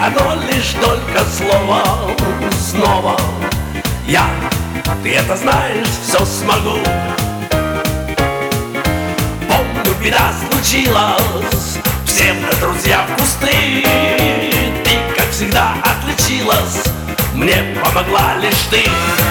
одно лишь только слово снова. Я, ты это знаешь, все смогу. Помню, беда случилась, все мы друзья в кусты. Ты, как всегда, отличилась, мне помогла лишь ты.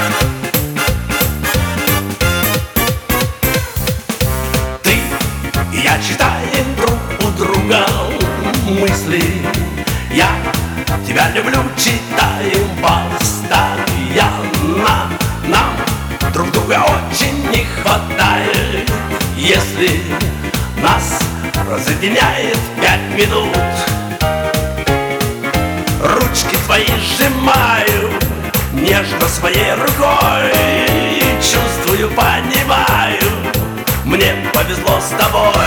Ты и я читаем друг у друга мысли. Я тебя люблю, читаем постоянно. Нам друг друга очень не хватает, если нас разъединяет 5 минут. Ручки твои сжимаю нежно своей рукой. Чувствую, понимаю, мне повезло с тобой.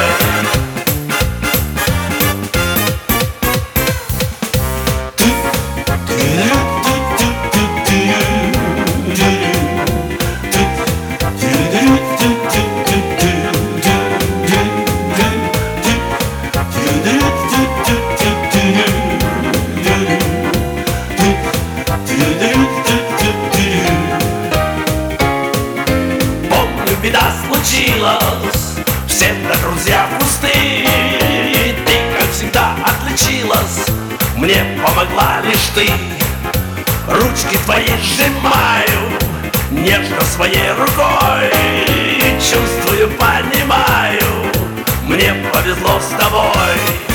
Беда случилась, все мы друзья в кусты. Ты, как всегда, отличилась, мне помогла лишь ты. Ручки твои сжимаю нежно своей рукой. Чувствую, понимаю, мне повезло с тобой.